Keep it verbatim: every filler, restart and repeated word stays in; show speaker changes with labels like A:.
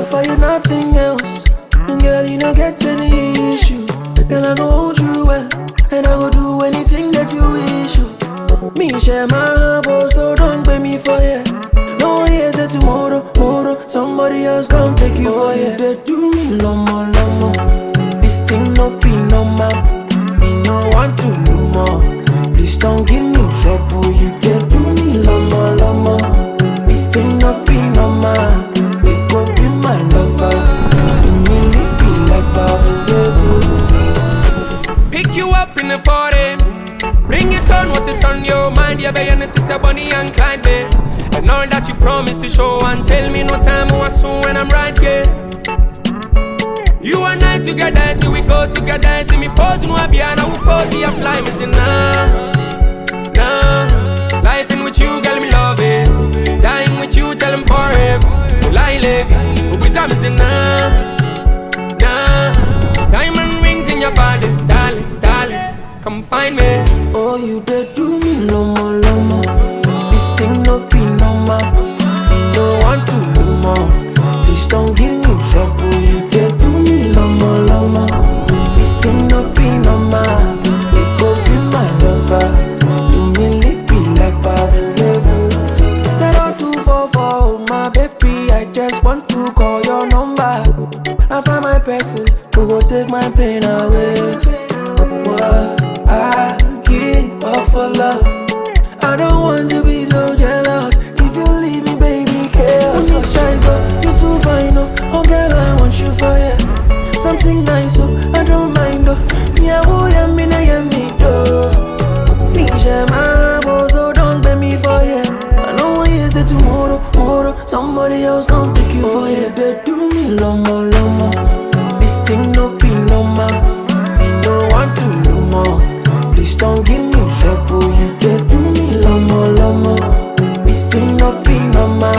A: offer you nothing else. And girl, you don't get any issue. Then I go hold you well, and I go do anything that you wish you. Me share my heart, so don't pay me for it. No, here's a tomorrow, tomorrow. Somebody else come take you for it. They do me lomo, lomo. This thing no be normal. Me no want to do more. Please don't give me trouble. You get do me lomo, lomo. This thing no be normal. It go be my lover. You really be like Pavlov.
B: Pick you up in the foreign. Bring it on, what is on your mind? Yeah, baby, it is a Bonnie and Clyde, babe. And all that you promised to show and tell me no time or soon when I'm right here. You and I together, see we go together. See me pose, no I be and I will pose, you fly me, say nah, nah. Life in with you, girl, me love it. Dying with you, tell them forever. Will I live it? Who is I, me say nah, nah. Diamond rings in your body, darling, darling. Come find me.
A: Oh, you did do me lomo, lomo. This thing no be normal. Me no want to do more. Please don't give me trouble. You did do me lomo, lomo. This thing no be normal. It go be my lover. You really be like Pavlov. Zero two four four, my baby. I just want to call your number. I find my person who go take my pain away. What? I give up for love. I don't want to be so jealous. If you leave me, baby, chaos. This size up, you too fine, oh. Oh girl, I want you for ya. Something nice, oh, I don't mind, oh. Yeah, oh, yeah, me, na, yeah, me, do. Me, share my boss, so don't pay me for ya. I know what you say tomorrow, tomorrow. Somebody else gon' take you for ya. They do me lomo, lomo. This thing no be normal. Me no want to do more. Please don't give me trouble. You get do me lomo, lomo. This thing no be normal.